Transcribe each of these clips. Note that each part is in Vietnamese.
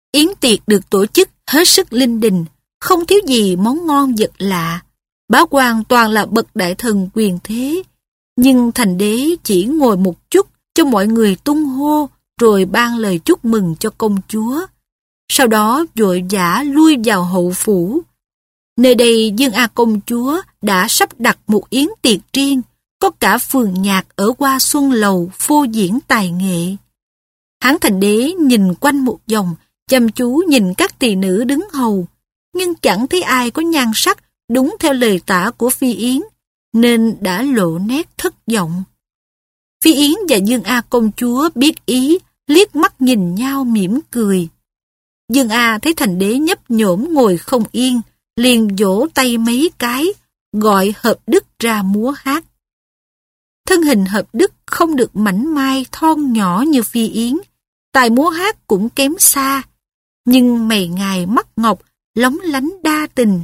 Yến tiệc được tổ chức hết sức linh đình, không thiếu gì món ngon vật lạ. Bá quan toàn là bậc đại thần quyền thế, nhưng thành đế chỉ ngồi một chút cho mọi người tung hô, rồi ban lời chúc mừng cho công chúa. Sau đó vội vã lui vào hậu phủ. Nơi đây Dương A công chúa đã sắp đặt một yến tiệc riêng, có cả phường nhạc ở Hoa Xuân Lầu phô diễn tài nghệ. Hán thành đế nhìn quanh một vòng, chăm chú nhìn các tỳ nữ đứng hầu, nhưng chẳng thấy ai có nhan sắc đúng theo lời tả của Phi Yến, nên đã lộ nét thất vọng. Phi Yến và Dương A công chúa biết ý, liếc mắt nhìn nhau mỉm cười. Dương A thấy thành đế nhấp nhổm ngồi không yên, liền vỗ tay mấy cái, gọi Hợp Đức ra múa hát. Thân hình Hợp Đức không được mảnh mai thon nhỏ như Phi Yến, tài múa hát cũng kém xa, nhưng mày ngài mắt ngọc, lóng lánh đa tình.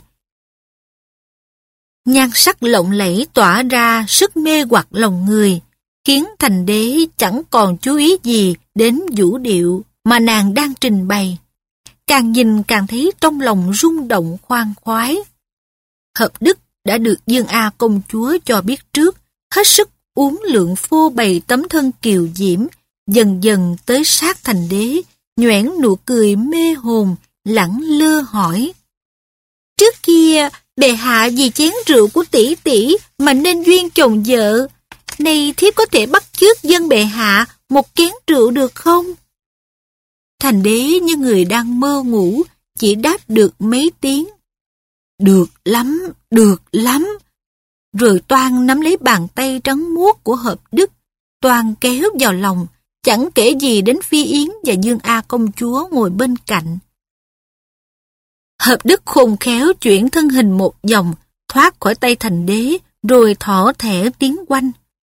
Nhan sắc lộng lẫy tỏa ra sức mê hoặc lòng người, khiến thành đế chẳng còn chú ý gì đến vũ điệu mà nàng đang trình bày. Càng nhìn càng thấy trong lòng rung động khoan khoái. Hợp Đức đã được Dương A công chúa cho biết trước, hết sức uốn lượn phô bày tấm thân kiều diễm, dần dần tới sát thành đế, nhoẻn nụ cười mê hồn, lẳng lơ hỏi. Trước kia, bệ hạ vì chén rượu của tỷ tỷ mà nên duyên chồng vợ. Nay thiếp có thể bắt chước dân bệ hạ một chén rượu được không? Thành đế như người đang mơ ngủ, chỉ đáp được mấy tiếng. Được lắm, được lắm. Rồi toan nắm lấy bàn tay trắng muốt của Hợp Đức, toan kéo vào lòng, chẳng kể gì đến Phi Yến và Dương A công chúa ngồi bên cạnh. Hợp Đức khôn khéo chuyển thân hình một vòng, thoát khỏi tay thành đế, rồi thỏ thẻ tiến quanh.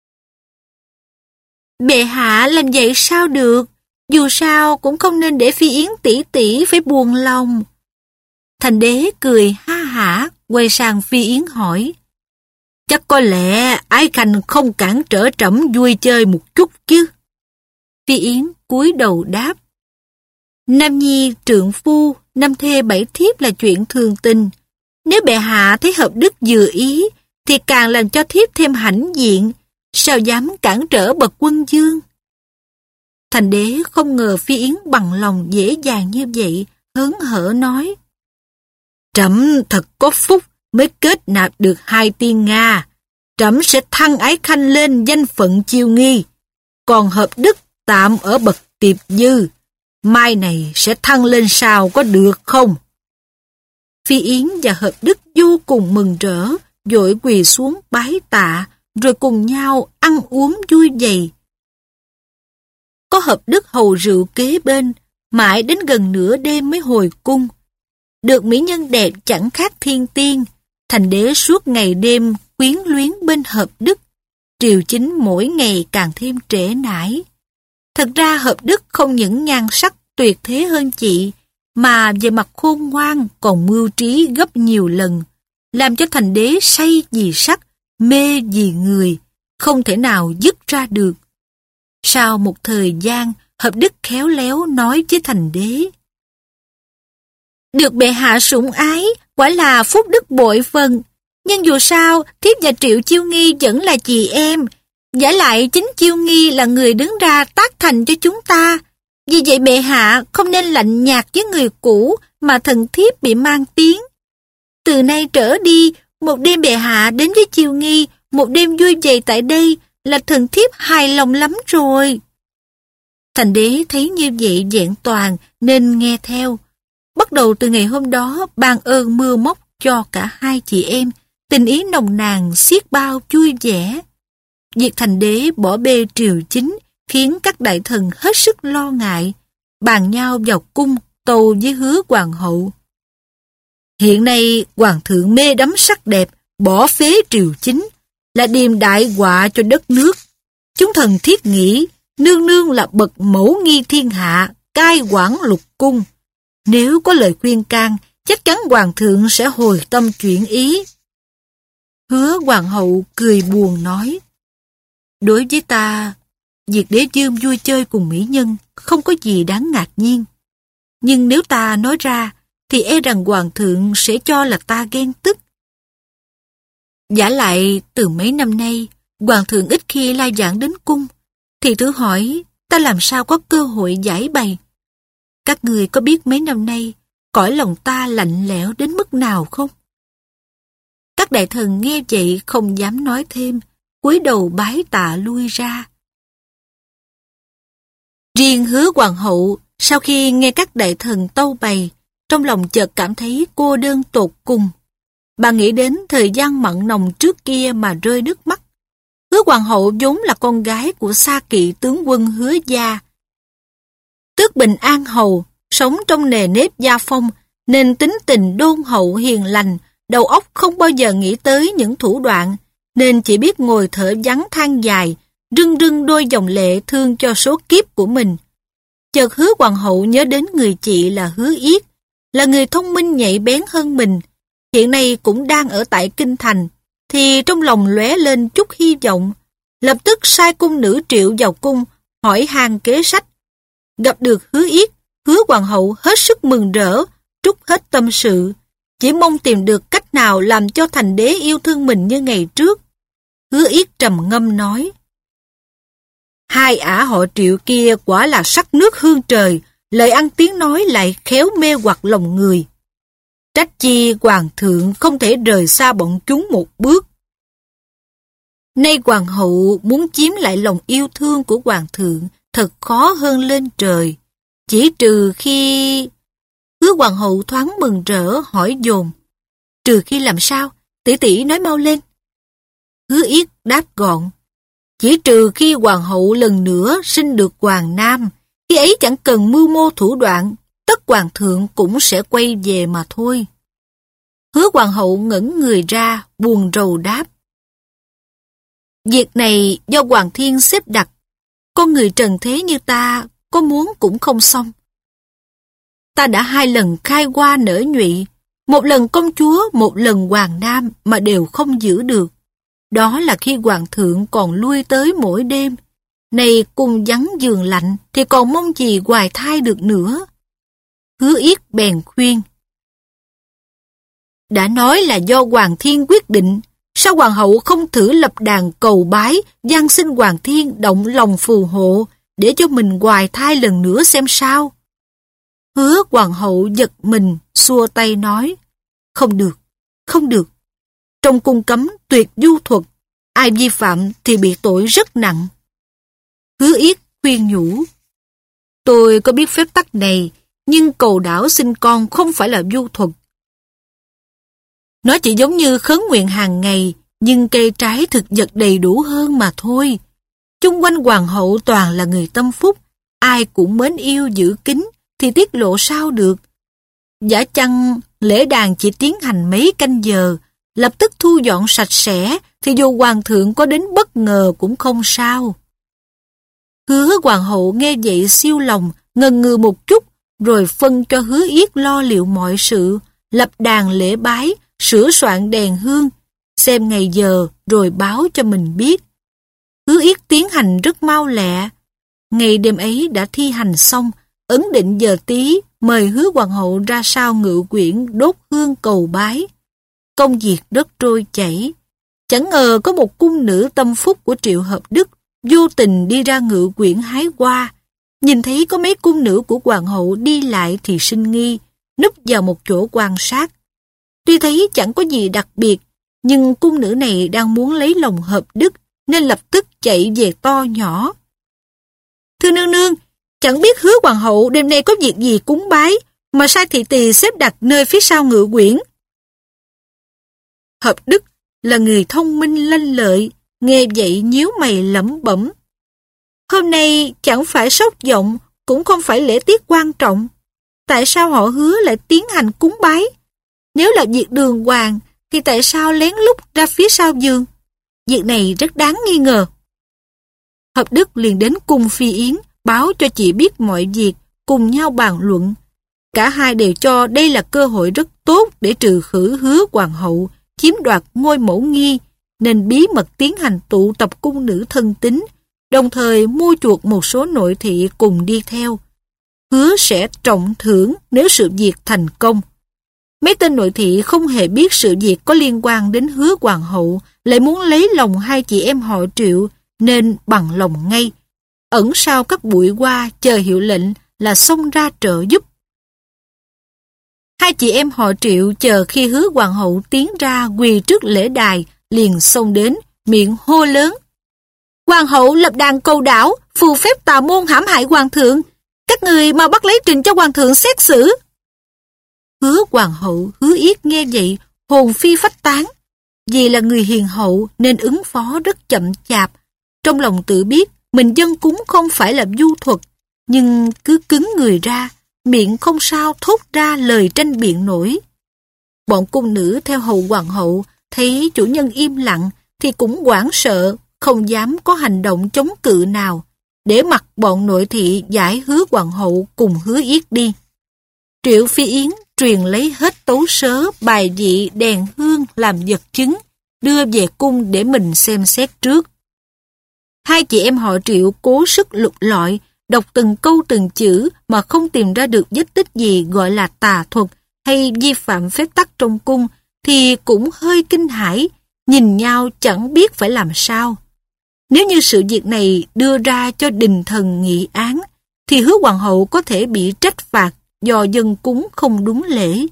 Bệ hạ làm vậy sao được? Dù sao cũng không nên để Phi Yến tỷ tỷ phải buồn lòng. Thành đế cười ha hả, quay sang Phi Yến hỏi. Chắc có lẽ Ái Khanh không cản trở trẫm vui chơi một chút chứ? Phi Yến cúi đầu đáp. Nam nhi trượng phu, năm thê bảy thiếp là chuyện thường tình. Nếu bệ hạ thấy Hợp Đức vừa ý, thì càng làm cho thiếp thêm hãnh diện. Sao dám cản trở bậc quân vương? Thành đế không ngờ Phi Yến bằng lòng dễ dàng như vậy, hớn hở nói. Trẫm thật có phúc mới kết nạp được hai tiên Nga. Trẫm sẽ thăng Ái Khanh lên danh phận Chiêu Nghi. Còn Hợp Đức tạm ở bậc tiệp dư. Mai này sẽ thăng lên sao có được không? Phi Yến và Hợp Đức vô cùng mừng rỡ, vội quỳ xuống bái tạ, rồi cùng nhau ăn uống vui vầy. Có Hợp Đức hầu rượu kế bên, mãi đến gần nửa đêm mới hồi cung. Được mỹ nhân đẹp chẳng khác thiên tiên, thành đế suốt ngày đêm quyến luyến bên Hợp Đức. Triều chính mỗi ngày càng thêm trễ nải. Thật ra Hợp Đức không những nhan sắc tuyệt thế hơn chị, mà về mặt khôn ngoan còn mưu trí gấp nhiều lần, làm cho thành đế say vì sắc, mê vì người, không thể nào dứt ra được. Sau một thời gian, Hợp Đức khéo léo nói với thành đế. Được bệ hạ sủng ái, quả là phúc đức bội phần. Nhưng dù sao, thiếp và Triệu Chiêu Nghi vẫn là chị em. Vả lại chính Chiêu Nghi là người đứng ra tác thành cho chúng ta. Vì vậy bệ hạ không nên lạnh nhạt với người cũ mà thần thiếp bị mang tiếng. Từ nay trở đi, một đêm bệ hạ đến với Chiêu Nghi, một đêm vui vầy tại đây là thần thiếp hài lòng lắm rồi. Thành đế thấy như vậy vẹn toàn nên nghe theo. Bắt đầu từ ngày hôm đó ban ơn mưa móc cho cả hai chị em, tình ý nồng nàn xiết bao vui vẻ. Việc thành đế bỏ bê triều chính khiến các đại thần hết sức lo ngại, bàn nhau vào cung tâu với Hứa hoàng hậu. Hiện nay hoàng thượng mê đắm sắc đẹp, bỏ phế triều chính, là điềm đại họa cho đất nước. Chúng thần thiết nghĩ nương nương là bậc mẫu nghi thiên hạ, cai quản lục cung. Nếu có lời khuyên can, chắc chắn hoàng thượng sẽ hồi tâm chuyển ý. Hứa hoàng hậu cười buồn nói. Đối với ta, việc đế dương vui chơi cùng mỹ nhân không có gì đáng ngạc nhiên. nhưng nếu ta nói ra, thì e rằng hoàng thượng sẽ cho là ta ghen tức. Vả lại, từ mấy năm nay, hoàng thượng ít khi lai vãng đến cung, thì thử hỏi, ta làm sao có cơ hội giải bày? Các người có biết mấy năm nay, cõi lòng ta lạnh lẽo đến mức nào không? Các đại thần nghe vậy không dám nói thêm, cúi đầu bái tạ lui ra. Riêng Hứa hoàng hậu, sau khi nghe các đại thần tâu bày, trong lòng chợt cảm thấy cô đơn tột cùng. Bà nghĩ đến thời gian mặn nồng trước kia mà rơi nước mắt. Hứa hoàng hậu vốn là con gái của Xa Kỵ tướng quân Hứa gia. Tước Bình An hầu, sống trong nề nếp gia phong, nên tính tình đôn hậu hiền lành, đầu óc không bao giờ nghĩ tới những thủ đoạn, nên chỉ biết ngồi thở vắng than dài, rưng rưng đôi dòng lệ thương cho số kiếp của mình. Chợt Hứa hoàng hậu nhớ đến người chị là Hứa Yết, là người thông minh nhạy bén hơn mình, hiện nay cũng đang ở tại kinh thành, thì trong lòng lóe lên chút hy vọng, lập tức sai cung nữ Triệu vào cung, hỏi han kế sách. Gặp được Hứa Yết, Hứa hoàng hậu hết sức mừng rỡ, trút hết tâm sự, chỉ mong tìm được cách nào làm cho thành đế yêu thương mình như ngày trước. Hứa Yết trầm ngâm nói: hai ả họ Triệu kia quả là sắc nước hương trời, lời ăn tiếng nói lại khéo mê hoặc lòng người. Trách chi hoàng thượng không thể rời xa bọn chúng một bước. Nay hoàng hậu muốn chiếm lại lòng yêu thương của hoàng thượng thật khó hơn lên trời. Chỉ trừ khi... Hứa hoàng hậu thoáng mừng rỡ hỏi dồn: trừ khi làm sao? Tỷ tỷ nói mau lên. Hứa Yết đáp gọn: chỉ trừ khi hoàng hậu lần nữa sinh được hoàng nam, khi ấy chẳng cần mưu mô thủ đoạn, tất hoàng thượng cũng sẽ quay về mà thôi. Hứa hoàng hậu ngẩn người ra, buồn rầu đáp: việc này do Hoàng Thiên xếp đặt, con người trần thế như ta, có muốn cũng không xong. Ta đã 2 lần khai hoa nở nhụy, 1 lần công chúa, 1 lần hoàng nam mà đều không giữ được. Đó là khi hoàng thượng còn lui tới mỗi đêm. Này cùng vắng giường lạnh thì còn mong gì hoài thai được nữa. Hứa Yết bèn khuyên: đã nói là do Hoàng Thiên quyết định, sao hoàng hậu không thử lập đàn cầu bái, van xin Hoàng Thiên động lòng phù hộ, để cho mình hoài thai lần nữa xem sao? Hứa hoàng hậu giật mình, xua tay nói: không được, không được. Trong cung cấm tuyệt du thuật, ai vi phạm thì bị tội rất nặng. Hứa Yết khuyên nhủ: tôi có biết phép tắc này, nhưng cầu đảo sinh con không phải là du thuật. Nó chỉ giống như khấn nguyện hàng ngày, nhưng cây trái thực vật đầy đủ hơn mà thôi. Chung quanh hoàng hậu toàn là người tâm phúc, ai cũng mến yêu giữ kín, thì tiết lộ sao được. Giả chăng lễ đàn chỉ tiến hành mấy canh giờ, lập tức thu dọn sạch sẽ, thì dù hoàng thượng có đến bất ngờ cũng không sao. Hứa hoàng hậu nghe vậy siêu lòng, ngần ngừ một chút, rồi phân cho Hứa Yết lo liệu mọi sự, lập đàn lễ bái, sửa soạn đèn hương, xem ngày giờ rồi báo cho mình biết. Hứa Yết tiến hành rất mau lẹ. Ngày đêm ấy đã thi hành xong, ấn định giờ tí, mời Hứa hoàng hậu ra sau ngự quyển đốt hương cầu bái. Công việc đất trôi chảy. Chẳng ngờ có một cung nữ tâm phúc của Triệu Hợp Đức vô tình đi ra ngự quyển hái hoa. Nhìn thấy có mấy cung nữ của hoàng hậu đi lại thì sinh nghi, núp vào một chỗ quan sát. Tuy thấy chẳng có gì đặc biệt, nhưng cung nữ này đang muốn lấy lòng Hợp Đức, nên lập tức chạy về to nhỏ: thưa nương nương, chẳng biết Hứa hoàng hậu đêm nay có việc gì cúng bái, mà sai thị tỳ xếp đặt nơi phía sau ngự quyển. Hợp Đức là người thông minh lanh lợi, nghe vậy nhíu mày lẩm bẩm: hôm nay chẳng phải sóc vọng, cũng không phải lễ tiết quan trọng. Tại sao họ Hứa lại tiến hành cúng bái? Nếu là việc đường hoàng, thì tại sao lén lút ra phía sau giường? Việc này rất đáng nghi ngờ. Hợp Đức liền đến cung Phi Yến, báo cho chị biết mọi việc, cùng nhau bàn luận. Cả hai đều cho đây là cơ hội rất tốt để trừ khử Hứa hoàng hậu, chiếm đoạt ngôi mẫu nghi, nên bí mật tiến hành tụ tập cung nữ thân tín, đồng thời mua chuộc một số nội thị cùng đi theo. hứa sẽ trọng thưởng nếu sự việc thành công. Mấy tên nội thị không hề biết sự việc có liên quan đến Hứa hoàng hậu, lại muốn lấy lòng hai chị em họ Triệu nên bằng lòng ngay. Ẩn sau các bụi hoa chờ hiệu lệnh là xông ra trợ giúp. Hai chị em họ Triệu chờ khi Hứa hoàng hậu tiến ra quỳ trước lễ đài, liền xông đến, miệng hô lớn: Hoàng hậu lập đàn cầu đảo, phù phép tà môn hãm hại hoàng thượng. Các người mau bắt lấy trình cho hoàng thượng xét xử. Hứa hoàng hậu, Hứa Yết nghe vậy, hồn phi phách tán. Vì là người hiền hậu nên ứng phó rất chậm chạp. Trong lòng tự biết mình dâng cúng không phải là du thuật, nhưng cứ cứng người ra, miệng không sao thốt ra lời tranh biện nổi. Bọn cung nữ theo hầu hoàng hậu thấy chủ nhân im lặng thì cũng hoảng sợ, không dám có hành động chống cự nào, để mặc bọn nội thị giải Hứa hoàng hậu cùng Hứa Yết đi. Triệu Phi Yến truyền lấy hết tấu sớ, bài vị, đèn hương làm vật chứng, đưa về cung để mình xem xét trước. Hai chị em họ Triệu cố sức lục lọi, đọc từng câu từng chữ mà không tìm ra được vết tích gì gọi là tà thuật hay vi phạm phép tắc trong cung, thì cũng hơi kinh hãi, nhìn nhau chẳng biết phải làm sao. Nếu như sự việc này đưa ra cho đình thần nghị án, thì Hứa hoàng hậu có thể bị trách phạt do dân cúng không đúng lễ.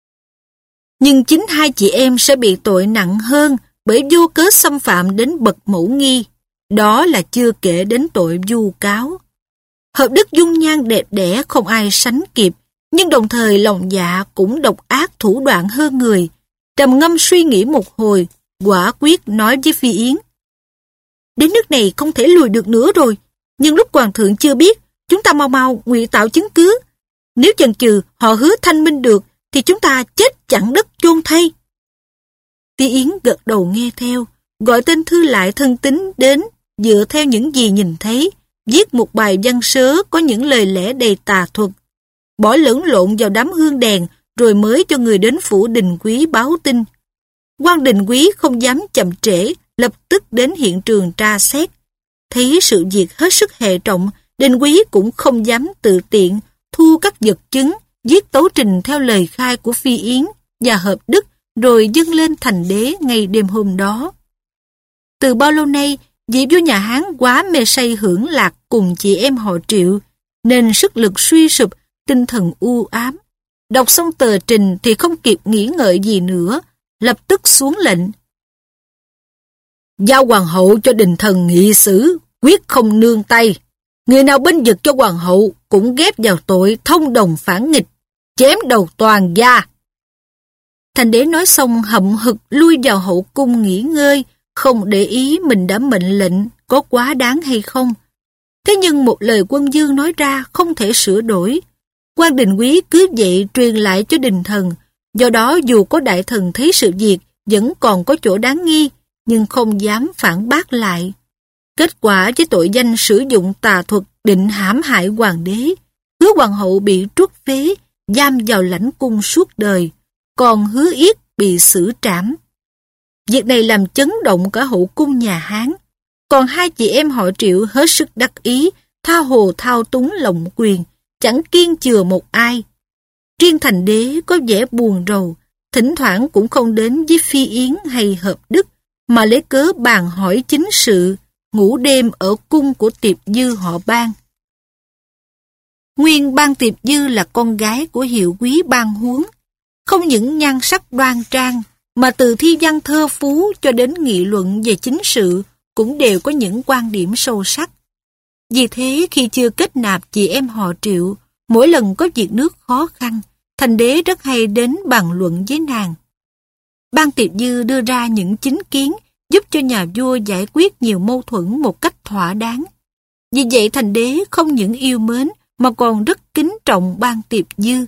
Nhưng chính hai chị em sẽ bị tội nặng hơn bởi vô cớ xâm phạm đến bậc mẫu nghi. Đó là chưa kể đến tội vu cáo. Hợp đức dung nhan đẹp đẽ không ai sánh kịp, nhưng đồng thời lòng dạ cũng độc ác thủ đoạn hơn người. Trầm ngâm suy nghĩ một hồi, quả quyết nói với Phi Yến: Đến nước này không thể lùi được nữa rồi, nhưng lúc hoàng thượng chưa biết, chúng ta mau mau ngụy tạo chứng cứ. Nếu chần chừ họ Hứa thanh minh được, thì chúng ta chết chẳng đất chôn thay. Phi Yến gật đầu nghe theo, gọi tên thư lại thân tín đến, dựa theo những gì nhìn thấy, viết một bài văn sớ có những lời lẽ đầy tà thuật, bỏ lẫn lộn vào đám hương đèn, rồi mới cho người đến phủ Đình Quý báo tin. Quan Đình Quý không dám chậm trễ, lập tức đến hiện trường tra xét. Thấy sự việc hết sức hệ trọng, Đình Quý cũng không dám tự tiện, thu các vật chứng, viết tấu trình theo lời khai của Phi Yến và Hợp Đức, rồi dâng lên thành đế ngay đêm hôm đó. Từ bao lâu nay, vị vua nhà Hán quá mê say hưởng lạc cùng chị em họ Triệu, nên sức lực suy sụp, tinh thần u ám. Đọc xong tờ trình thì không kịp nghĩ ngợi gì nữa, lập tức xuống lệnh: Giao hoàng hậu cho đình thần nghị xử, quyết không nương tay. Người nào bênh vực cho hoàng hậu cũng ghép vào tội thông đồng phản nghịch, chém đầu toàn gia. Thành đế nói xong hậm hực lui vào hậu cung nghỉ ngơi, không để ý mình đã mệnh lệnh có quá đáng hay không. Thế nhưng một lời quân vương nói ra không thể sửa đổi. Quan Đình Quý cứ vậy truyền lại cho đình thần. Do đó dù có đại thần thấy sự việc vẫn còn có chỗ đáng nghi, nhưng không dám phản bác lại. Kết quả với tội danh sử dụng tà thuật định hãm hại hoàng đế, Hứa hoàng hậu bị truất phế, giam vào lãnh cung suốt đời, còn Hứa Yết bị xử trảm. Việc này làm chấn động cả hậu cung nhà Hán. Còn hai chị em họ Triệu hết sức đắc ý, tha hồ thao túng lộng quyền, chẳng kiêng chừa một ai. Riêng thành đế có vẻ buồn rầu, thỉnh thoảng cũng không đến với Phi Yến hay Hợp Đức, mà lấy cớ bàn hỏi chính sự, ngủ đêm ở cung của Tiệp Dư họ Ban. Nguyên Ban Tiệp Dư là con gái của hiệu quý Ban Huống, không những nhan sắc đoan trang, mà từ thi văn thơ phú cho đến nghị luận về chính sự cũng đều có những quan điểm sâu sắc. Vì thế khi chưa kết nạp chị em họ Triệu, mỗi lần có việc nước khó khăn, thành đế rất hay đến bàn luận với nàng. Ban Tiệp Dư đưa ra những chính kiến giúp cho nhà vua giải quyết nhiều mâu thuẫn một cách thỏa đáng. Vì vậy thành đế không những yêu mến mà còn rất kính trọng Ban Tiệp Dư.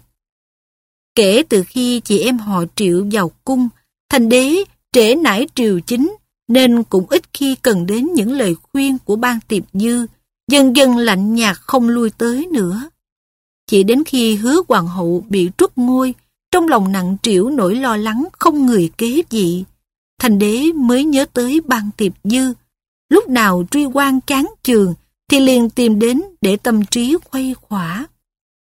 Kể từ khi chị em họ Triệu vào cung, thành đế trễ nải triều chính nên cũng ít khi cần đến những lời khuyên của Ban Tiệp Dư, dần dần lạnh nhạt không lui tới nữa. Chỉ đến khi Hứa hoàng hậu bị truất ngôi, trong lòng nặng trĩu nỗi lo lắng không người kế vị, thành đế mới nhớ tới Ban Tiệp Dư. Lúc nào truy quan chán chường thì liền tìm đến để tâm trí khuây khỏa.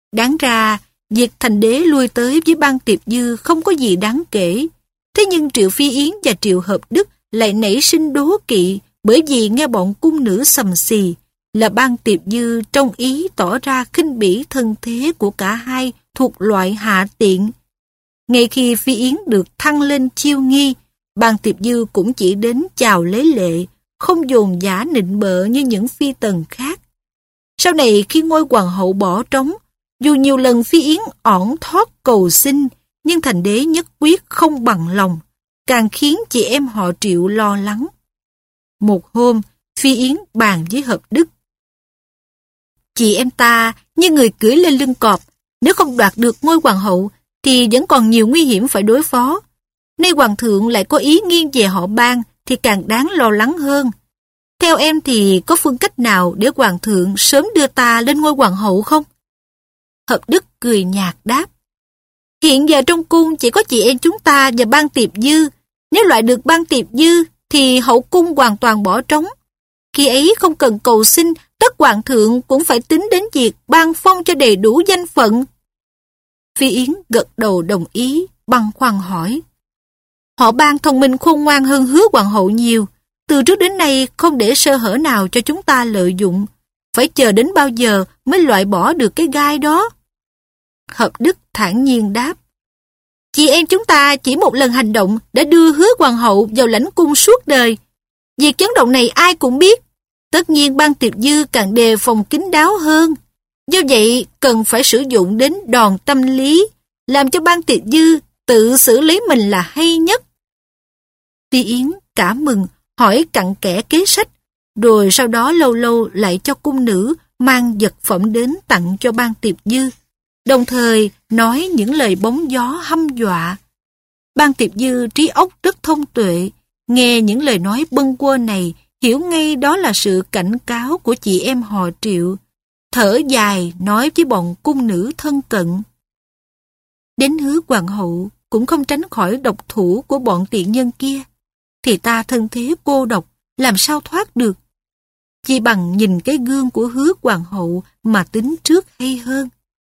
Đáng ra, việc thành đế lui tới với Ban Tiệp Dư không có gì đáng kể. Thế nhưng Triệu Phi Yến và Triệu Hợp Đức lại nảy sinh đố kỵ bởi vì nghe bọn cung nữ sầm xì là Ban Tiệp Dư trong ý tỏ ra khinh bỉ thân thế của cả hai thuộc loại hạ tiện. Ngay khi Phi Yến được thăng lên chiêu nghi, Ban Tiệp Dư cũng chỉ đến chào lấy lệ, không dồn dã nịnh bợ như những phi tần khác. Sau này khi ngôi hoàng hậu bỏ trống, dù nhiều lần Phi Yến ỏn thoát cầu xin, nhưng thành đế nhất quyết không bằng lòng, càng khiến chị em họ Triệu lo lắng. Một hôm, Phi Yến bàn với Hợp Đức. Chị em ta như người cưỡi lên lưng cọp, nếu không đoạt được ngôi hoàng hậu thì vẫn còn nhiều nguy hiểm phải đối phó. Nay hoàng thượng lại có ý nghiêng về họ Ban thì càng đáng lo lắng hơn. Theo em thì có phương cách nào để hoàng thượng sớm đưa ta lên ngôi hoàng hậu không? Hợp Đức cười nhạt đáp. Hiện giờ trong cung chỉ có chị em chúng ta và Ban Tiệp Dư. Nếu loại được Ban Tiệp Dư thì hậu cung hoàn toàn bỏ trống. Khi ấy không cần cầu xin, tất hoàng thượng cũng phải tính đến việc ban phong cho đầy đủ danh phận. Phi Yến gật đầu đồng ý, băn khoăn hỏi. Họ Ban thông minh khôn ngoan hơn Hứa hoàng hậu nhiều. Từ trước đến nay không để sơ hở nào cho chúng ta lợi dụng. Phải chờ đến bao giờ mới loại bỏ được cái gai đó? Hợp Đức thản nhiên đáp. Chị em chúng ta chỉ một lần hành động đã đưa Hứa hoàng hậu vào lãnh cung suốt đời. Việc chấn động này ai cũng biết. Tất nhiên Ban Tiệp Dư càng đề phòng kín đáo hơn. Do vậy cần phải sử dụng đến đòn tâm lý, làm cho Ban Tiệp Dư tự xử lý mình là hay nhất. Phi Yến cảm mừng, hỏi cặn kẽ kế sách, rồi sau đó lâu lâu lại cho cung nữ mang vật phẩm đến tặng cho Ban Tiệp Dư, đồng thời nói những lời bóng gió hăm dọa. Ban Tiệp Dư trí óc rất thông tuệ, nghe những lời nói bâng quơ này, hiểu ngay đó là sự cảnh cáo của chị em họ Triệu. Thở dài nói với bọn cung nữ thân cận. Đến Hứa hoàng hậu cũng không tránh khỏi độc thủ của bọn tiện nhân kia, thì ta thân thế cô độc, làm sao thoát được? Chỉ bằng nhìn cái gương của Hứa hoàng hậu mà tính trước hay hơn.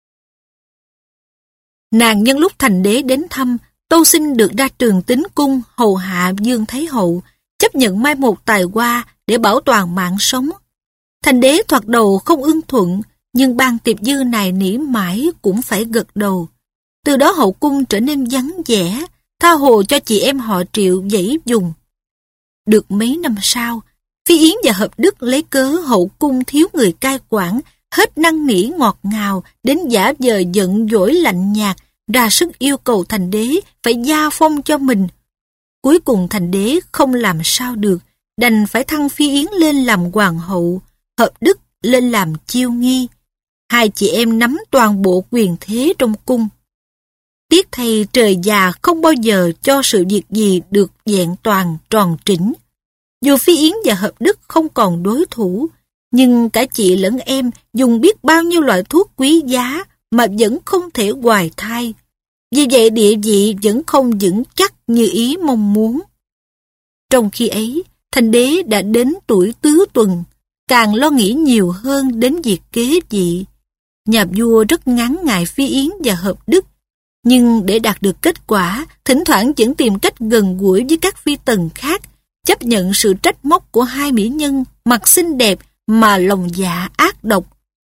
Nàng nhân lúc thành đế đến thăm, tâu xin được ra Trường Tính cung hầu hạ Dương Thái hậu, chấp nhận mai một tài hoa để bảo toàn mạng sống. Thành đế thoạt đầu không ưng thuận, nhưng Ban Tiệp Dư nài nỉ mãi cũng phải gật đầu. Từ đó hậu cung trở nên vắng vẻ, tha hồ cho chị em họ Triệu dãy dùng. Được mấy năm sau, Phi Yến và Hợp Đức lấy cớ hậu cung thiếu người cai quản, hết năn nỉ ngọt ngào đến giả vờ giận dỗi lạnh nhạt, ra sức yêu cầu thành đế phải gia phong cho mình. Cuối cùng thành đế không làm sao được, đành phải thăng Phi Yến lên làm hoàng hậu, Hợp Đức lên làm chiêu nghi. Hai chị em nắm toàn bộ quyền thế trong cung. Tiếc thay trời già không bao giờ cho sự việc gì được vẹn toàn tròn trĩnh. Dù Phi Yến và Hợp Đức không còn đối thủ, nhưng cả chị lẫn em dùng biết bao nhiêu loại thuốc quý giá mà vẫn không thể hoài thai. Vì vậy địa vị vẫn không vững chắc như ý mong muốn. Trong khi ấy, thành đế đã đến tuổi tứ tuần, càng lo nghĩ nhiều hơn đến việc kế vị. Nhà vua rất ngán ngại Phi Yến và Hợp Đức, nhưng để đạt được kết quả, thỉnh thoảng vẫn tìm cách gần gũi với các phi tần khác, chấp nhận sự trách móc của hai mỹ nhân mặt xinh đẹp mà lòng dạ ác độc.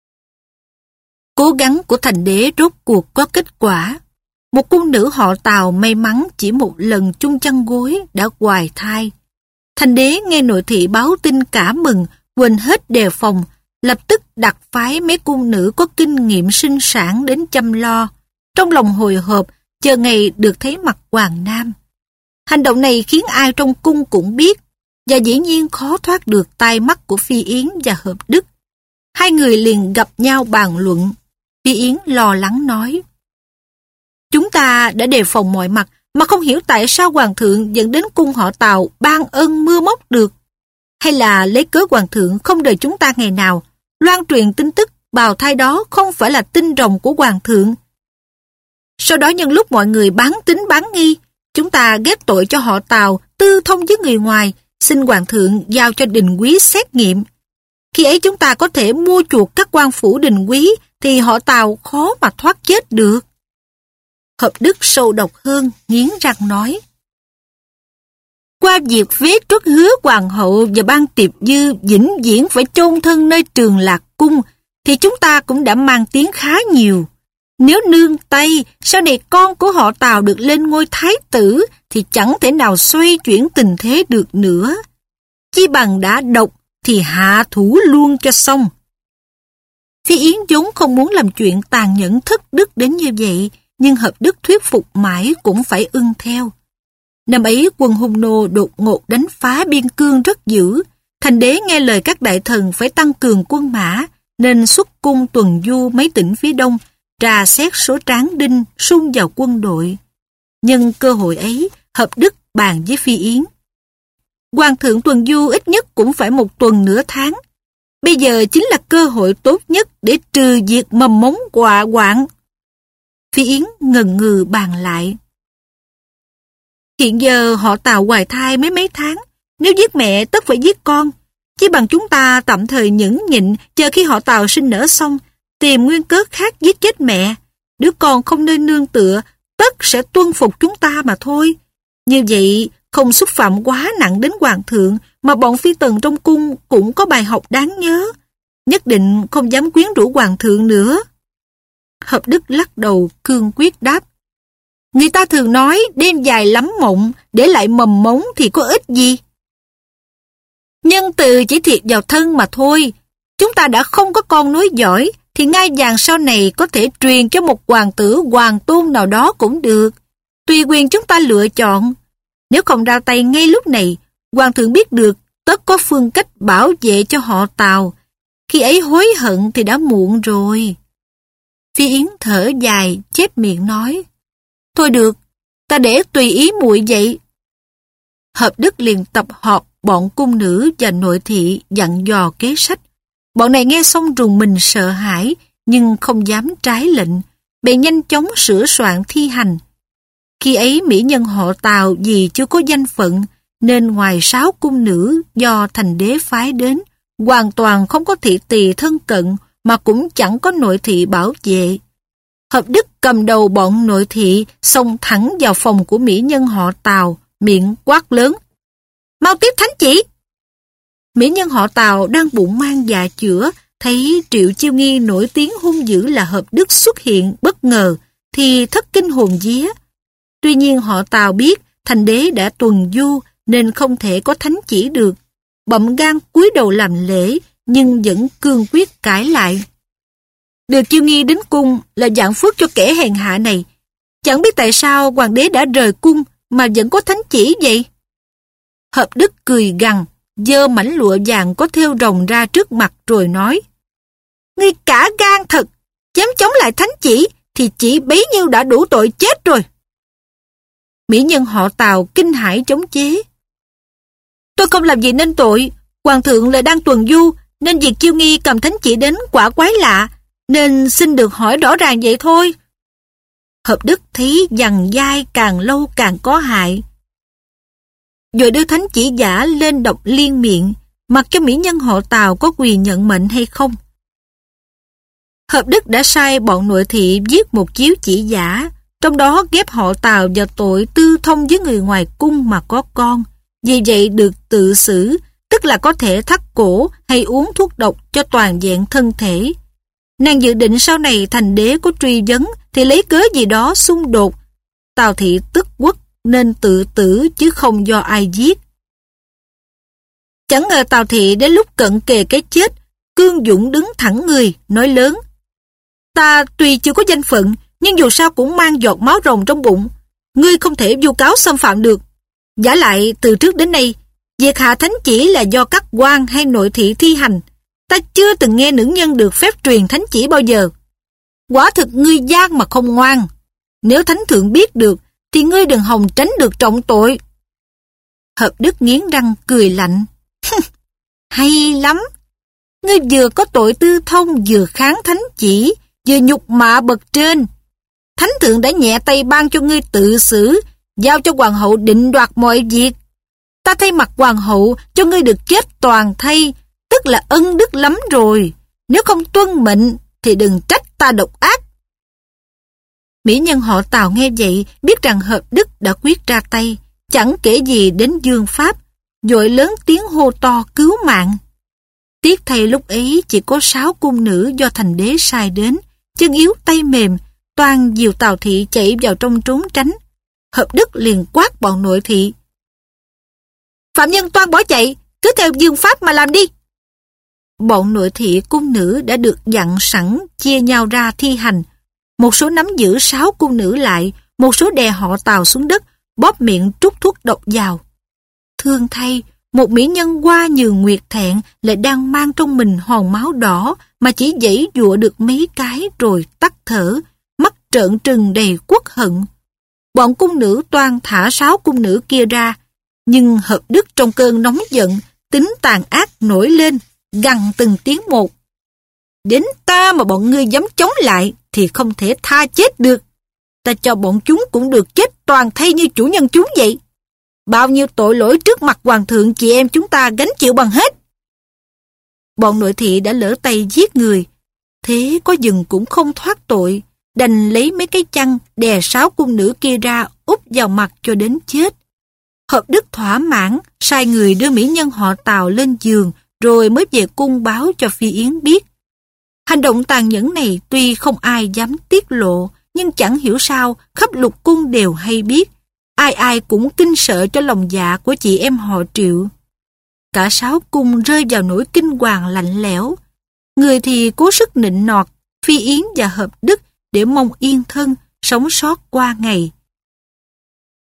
Cố gắng của thành đế rốt cuộc có kết quả. Một cung nữ họ Tào may mắn chỉ một lần chung chăn gối đã hoài thai. Thành đế nghe nội thị báo tin cả mừng, quên hết đề phòng, lập tức đặt phái mấy cung nữ có kinh nghiệm sinh sản đến chăm lo. Trong lòng hồi hộp, chờ ngày được thấy mặt Hoàng Nam. Hành động này khiến ai trong cung cũng biết, và dĩ nhiên khó thoát được tai mắt của Phi Yến và Hợp Đức. Hai người liền gặp nhau bàn luận. Phi Yến lo lắng nói: Chúng ta đã đề phòng mọi mặt, mà không hiểu tại sao Hoàng thượng dẫn đến cung họ Tào ban ơn mưa móc được. Hay là lấy cớ Hoàng thượng không đợi chúng ta ngày nào, loan truyền tin tức bào thai đó không phải là tinh rồng của Hoàng thượng. Sau đó nhân lúc mọi người bán tín bán nghi, chúng ta ghép tội cho họ Tào tư thông với người ngoài, xin Hoàng thượng giao cho đình quý xét nghiệm. Khi ấy chúng ta có thể mua chuộc các quan phủ đình quý, thì họ Tào khó mà thoát chết được. Hợp Đức sâu độc hơn, nghiến răng nói: qua việc vế truất hứa hoàng hậu và ban tiệp dư vĩnh viễn phải chôn thân nơi Trường Lạc cung, thì chúng ta cũng đã mang tiếng khá nhiều. Nếu nương tay, sau này con của họ Tào được lên ngôi thái tử, thì chẳng thể nào xoay chuyển tình thế được nữa. Chi bằng đã độc, thì hạ thủ luôn cho xong. Phi Yến vốn không muốn làm chuyện tàn nhẫn thất đức đến như vậy, nhưng Hợp Đức thuyết phục mãi cũng phải ưng theo. Năm ấy quân Hung Nô đột ngột đánh phá biên cương rất dữ. Thành đế nghe lời các đại thần phải tăng cường quân mã, nên xuất cung tuần du mấy tỉnh phía đông, trà xét số tráng đinh xung vào quân đội. Nhân cơ hội ấy, Hợp Đức bàn với Phi Yến: hoàng thượng tuần du ít nhất cũng phải 1 tuần nửa tháng. Bây giờ chính là cơ hội tốt nhất để trừ diệt mầm mống họa hoạn. Phi Yến ngần ngừ bàn lại: hiện giờ họ Tào hoài thai mấy tháng, nếu giết mẹ tất phải giết con. Chỉ bằng chúng ta tạm thời nhẫn nhịn, chờ khi họ Tào sinh nở xong, tìm nguyên cớ khác giết chết mẹ. Đứa con không nơi nương tựa, tất sẽ tuân phục chúng ta mà thôi. Như vậy không xúc phạm quá nặng đến hoàng thượng, mà bọn phi tần trong cung cũng có bài học đáng nhớ. Nhất định không dám quyến rũ hoàng thượng nữa. Hợp Đức lắc đầu cương quyết đáp: người ta thường nói đêm dài lắm mộng, để lại mầm mống thì có ích gì. Nhân từ chỉ thiệt vào thân mà thôi. Chúng ta đã không có con nối dõi, thì ngai vàng sau này có thể truyền cho một hoàng tử hoàng tôn nào đó cũng được. Tùy quyền chúng ta lựa chọn. Nếu không ra tay ngay lúc này, hoàng thượng biết được tất có phương cách bảo vệ cho họ Tào. Khi ấy hối hận thì đã muộn rồi. Phi Yến thở dài, chép miệng nói: thôi được, ta để tùy ý muội vậy. Hợp Đức liền tập họp bọn cung nữ và nội thị dặn dò kế sách. Bọn này nghe xong rùng mình sợ hãi, nhưng không dám trái lệnh, bèn nhanh chóng sửa soạn thi hành. Khi ấy mỹ nhân họ Tào vì chưa có danh phận, nên ngoài 6 cung nữ do thành đế phái đến, hoàn toàn không có thị tỳ thân cận, mà cũng chẳng có nội thị bảo vệ. Hợp Đức cầm đầu bọn nội thị, xông thẳng vào phòng của mỹ nhân họ Tào, miệng quát lớn: mau tiếp thánh chỉ! Mỹ nhân họ Tào đang bụng mang dạ chữa, thấy Triệu Chiêu Nghi nổi tiếng hung dữ là Hợp Đức xuất hiện bất ngờ, thì thất kinh hồn vía. Tuy nhiên họ Tào biết thành đế đã tuần du, nên không thể có thánh chỉ được. Bậm gan cúi đầu làm lễ, nhưng vẫn cương quyết cãi lại. Được Chiêu Nghi đến cung là dạng phước cho kẻ hèn hạ này. Chẳng biết tại sao hoàng đế đã rời cung mà vẫn có thánh chỉ vậy. Hợp Đức cười gằn, giơ mảnh lụa vàng có thêu rồng ra trước mặt rồi nói: ngươi cả gan thật, dám chống lại thánh chỉ thì chỉ bấy nhiêu đã đủ tội chết rồi. Mỹ nhân họ Tào kinh hãi chống chế: tôi không làm gì nên tội, hoàng thượng lại đang tuần du, nên việc Chiêu Nghi cầm thánh chỉ đến quả quái lạ, nên xin được hỏi rõ ràng vậy thôi. Hợp Đức thấy dằn dai càng lâu càng có hại, rồi đưa thánh chỉ giả lên đọc liên miệng, mặc cho mỹ nhân họ Tào có quyền nhận mệnh hay không. Hợp Đức đã sai bọn nội thị viết một chiếu chỉ giả, trong đó ghép họ Tào vào tội tư thông với người ngoài cung mà có con, vì vậy được tự xử, tức là có thể thắt cổ hay uống thuốc độc cho toàn vẹn thân thể. Nàng dự định sau này thành đế có truy vấn thì lấy cớ gì đó xung đột, Tào thị tức quốc nên tự tử chứ không do ai giết. Chẳng ngờ Tào thị đến lúc cận kề cái chết, cương dũng đứng thẳng người, nói lớn: ta tuy chưa có danh phận, nhưng dù sao cũng mang giọt máu rồng trong bụng. Ngươi không thể vu cáo xâm phạm được. Vả lại từ trước đến nay, việc hạ thánh chỉ là do các quan hay nội thị thi hành. Ta chưa từng nghe nữ nhân được phép truyền thánh chỉ bao giờ. Quả thực ngươi gian mà không ngoan. Nếu thánh thượng biết được, thì ngươi đừng hòng tránh được trọng tội. Hợp Đức nghiến răng cười lạnh: hay lắm. Ngươi vừa có tội tư thông, vừa kháng thánh chỉ, vừa nhục mạ bậc trên. Thánh thượng đã nhẹ tay ban cho ngươi tự xử, giao cho hoàng hậu định đoạt mọi việc. Ta thay mặt hoàng hậu cho ngươi được chết toàn thây, tức là ân đức lắm rồi. Nếu không tuân mệnh thì đừng trách ta độc ác. Mỹ nhân họ Tào nghe vậy, biết rằng Hợp Đức đã quyết ra tay, chẳng kể gì đến Dương Pháp, vội lớn tiếng hô to cứu mạng. Tiếc thay lúc ấy chỉ có 6 cung nữ do thành đế sai đến, chân yếu tay mềm, toan dìu Tào thị chạy vào trong trốn tránh. Hợp Đức liền quát bọn nội thị: phạm nhân toan bỏ chạy, cứ theo Dương Pháp mà làm đi. Bọn nội thị cung nữ đã được dặn sẵn chia nhau ra thi hành. Một số nắm giữ 6 cung nữ lại, một số đè họ Tào xuống đất, bóp miệng trút thuốc độc vào. Thương thay, một mỹ nhân hoa nhường nguyệt thẹn lại đang mang trong mình hòn máu đỏ mà chỉ giãy giụa được mấy cái rồi tắt thở, mắt trợn trừng đầy uất hận. Bọn cung nữ toan thả 6 cung nữ kia ra, nhưng Hợp Đức trong cơn nóng giận, tính tàn ác nổi lên, gằn từng tiếng một: đến ta mà bọn ngươi dám chống lại thì không thể tha chết được. Ta cho bọn chúng cũng được chết toàn thay như chủ nhân chúng vậy. Bao nhiêu tội lỗi trước mặt hoàng thượng chị em chúng ta gánh chịu bằng hết. Bọn nội thị đã lỡ tay giết người, thế có dừng cũng không thoát tội, đành lấy mấy cái chăn đè 6 cung nữ kia ra úp vào mặt cho đến chết. Hợp Đức thỏa mãn, sai người đưa mỹ nhân họ Tào lên giường, rồi mới về cung báo cho Phi Yến biết. Hành động tàn nhẫn này tuy không ai dám tiết lộ, nhưng chẳng hiểu sao khắp lục cung đều hay biết. Ai ai cũng kinh sợ cho lòng dạ của chị em họ Triệu. Cả 6 cung rơi vào nỗi kinh hoàng lạnh lẽo. Người thì cố sức nịnh nọt Phi Yến và Hợp Đức để mong yên thân, sống sót qua ngày.